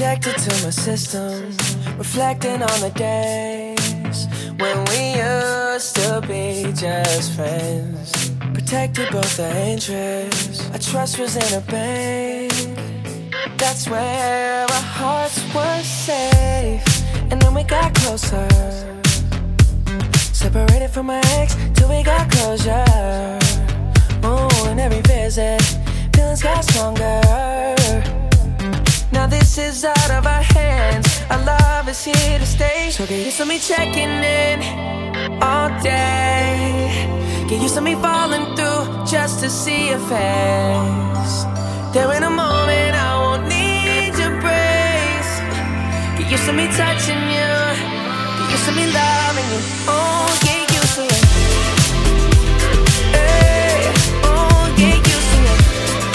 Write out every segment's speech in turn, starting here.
Connected to my system, reflecting on the days when we used to be just friends. Protected both our interests, our trust was in a bank. That's where our hearts were safe. And then we got closer, separated from my ex till we got closure. Oh, and every visit, feelings got stronger. Now this is out of our hands, our love is here to stay. So get used to me checking in all day. Get used to me falling through just to see your face. There in a moment I won't need your praise. Get used to me touching you, get used to me loving you. Oh, get used to it. Hey, oh, get used to it.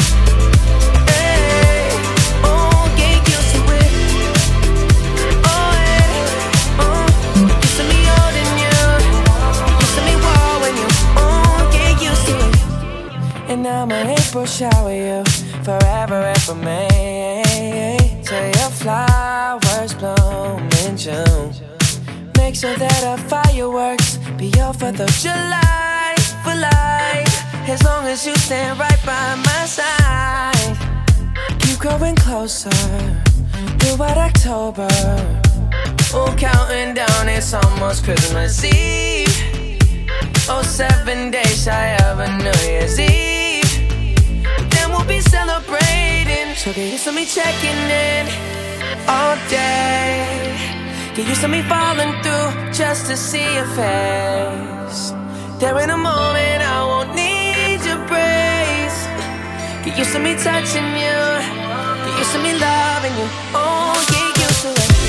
Hey, oh, get used to it. Oh, hey, oh, used to me holding you, used to me warming you. Oh, get used to it. And now my April shower you forever and for me. Till your flowers bloom in June. Make sure that our fireworks be your 4th of July for life. As long as you stand right by my side. Keep growing closer throughout October. Oh, counting down, it's almost Christmas Eve. Oh, 7 days shy of a New Year's Eve. Then we'll be celebrating. So get used to me checking in all day. Get used to me falling through just to see your face. There in a moment I won't need your praise. Get used to me touching you, get used to me loving you. Oh, get used to it.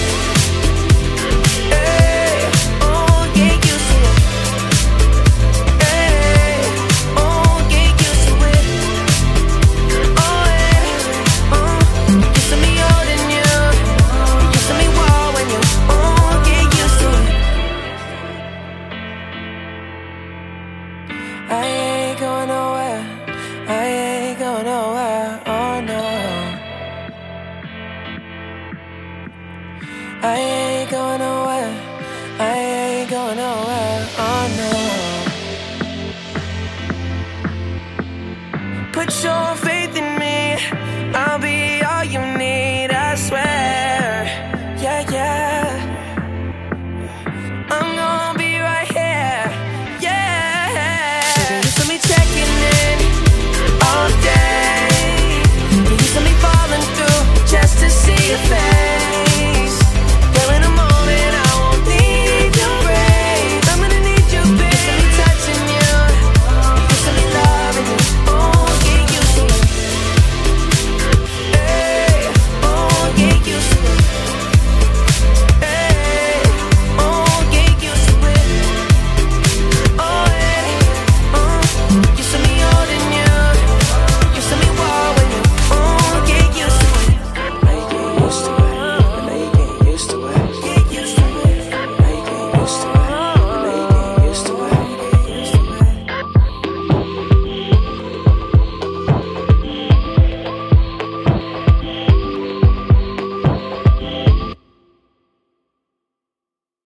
Hey, oh, get used to it. Hey, oh, get used to it. Oh, hey, oh, used to me holding you, used to me warming you. Oh, get used to it. I ain't going nowhere, I ain't going nowhere, oh no. I ain't going nowhere, I ain't going nowhere, oh no. Put your faith